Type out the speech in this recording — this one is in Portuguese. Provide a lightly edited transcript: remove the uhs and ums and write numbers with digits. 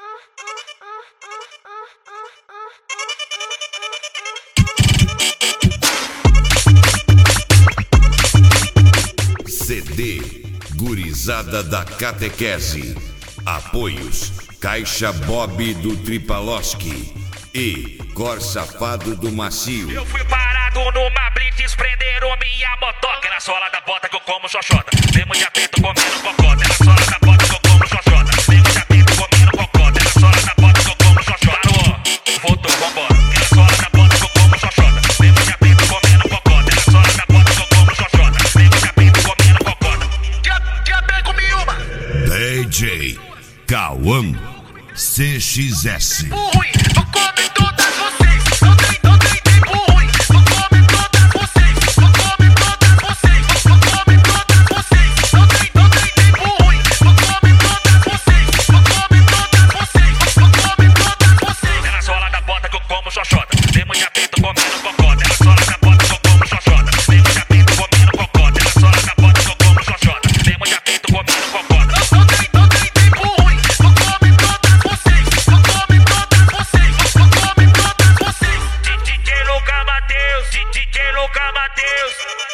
CD Gurizada da Catequese. Apoios Caixa Bob do Tripaloski e Cor Safado do Macio. Eu fui parado numa blitz, prenderam minha motoca. Na sola da bota que eu como xoxota. Mesmo de apito comendo cocota. Na sola da bota que eu como xoxota. Mesmo de apito comendo cocota. Na sola da bota que eu como xoxota. Parou, voltou, vambora. Na sola da bota que eu como xoxota. Mesmo de apito comendo cocota. Na sola da bota que eu como xoxota. Mesmo de apito comendo cocota. Já bem comi uma. DJ Cauã CXS. Ruim, vou comer todas vocês. Não tem tempo ruim. Vou comer todas vocês. Vou comer todas vocês. Vou comer todas vocês. Não tem tempo ruim. Vou comer todas vocês. Vou comer todas vocês. Vou comer todas vocês. É na sola da bota que eu como xoxota. Mesmo de apito comendo cocota. É na sola da bota que eu como xoxota. Mesmo de apito comendo cocota. É na sola da bota que eu como xoxota. Mesmo de apito comendo cocota. Não tem tempo ruim. Vou comer todas vocês. Vou comer todas vocês. Vou comer todas vocês. DJ Luca Mateus. DJ Luca Mateus.